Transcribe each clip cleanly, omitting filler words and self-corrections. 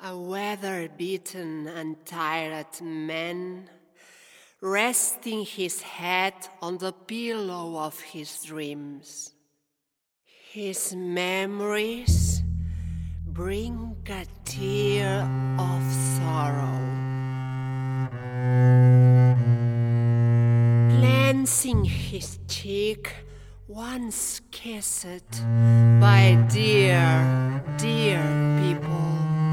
A weather-beaten and tired man, resting his head on the pillow of his dreams. His memories bring a tear of sorrow. Glancing his cheek, once kissed by dear, dear people.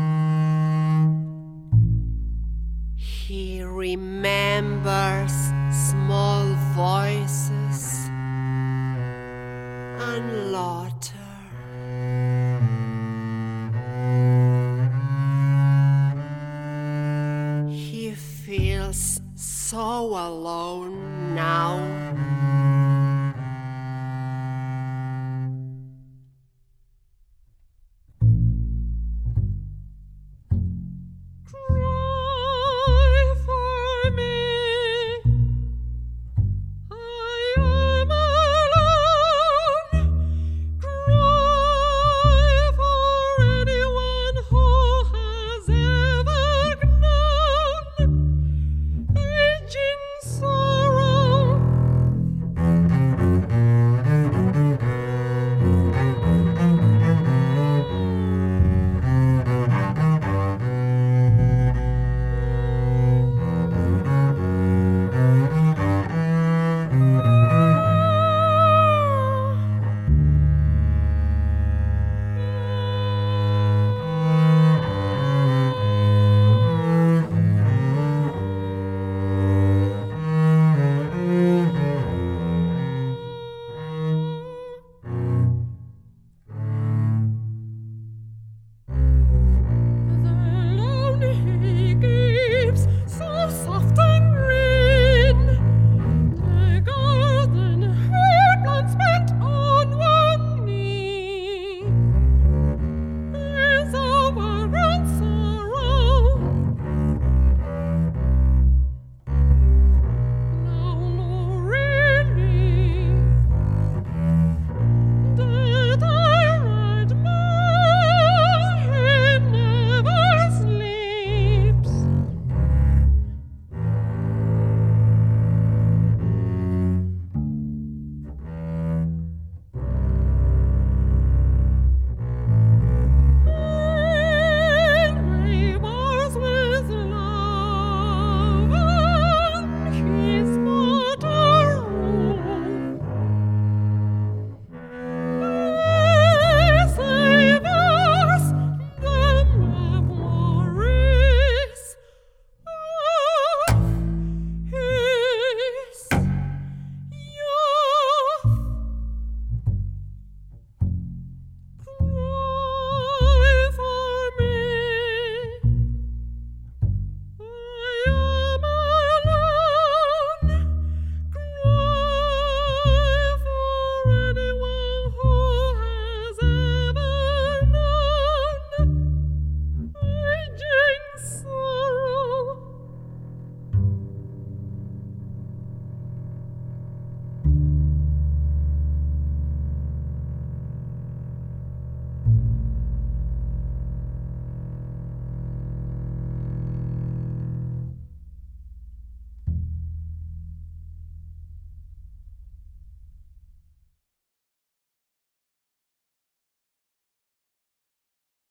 He remembers small voices and laughter. He feels so alone now.